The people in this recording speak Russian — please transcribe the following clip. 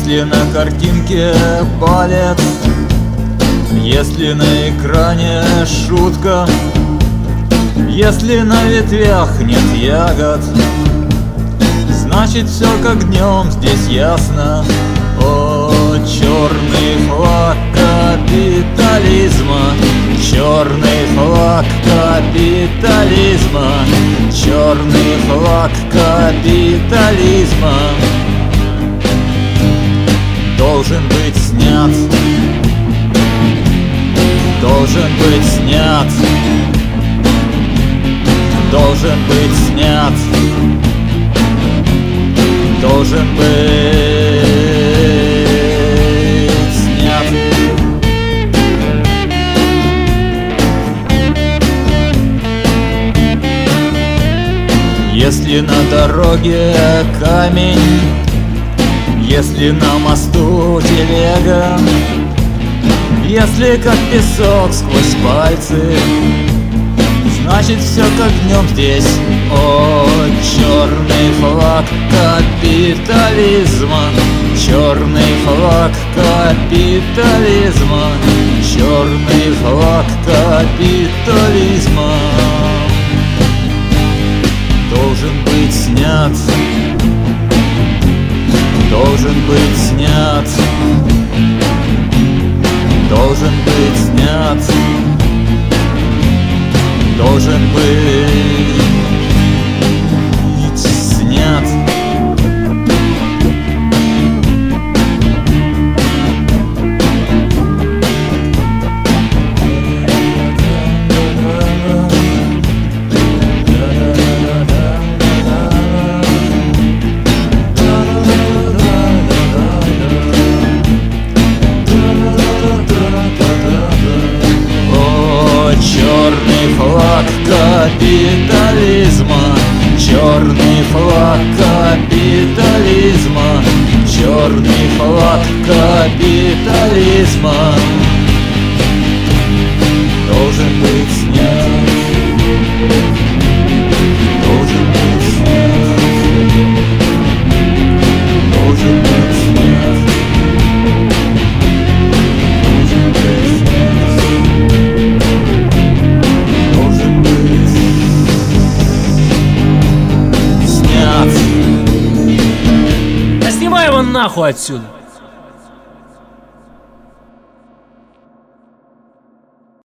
Если на картинке балет, если на экране шутка, если на ветвях нет ягод, значит все как днем здесь ясно. О, черный флаг капитализма, черный флаг капитализма, черный флаг капитализма должен быть снят, должен быть снят, должен быть снят, должен быть снят. Если на дороге камень, если на мосту телега, если как песок сквозь пальцы, значит все как днем здесь. О, черный флаг капитализма, черный флаг капитализма, черный флаг капитализма должен быть снят, должен быть снят, должен быть снят, должен быть снят. Черный флаг капитализма, черный флаг капитализма, черный флаг капитализма должен быть снят, должен быть снят, должен быть снят, должен быть снят. Да снимай его нахуй отсюда!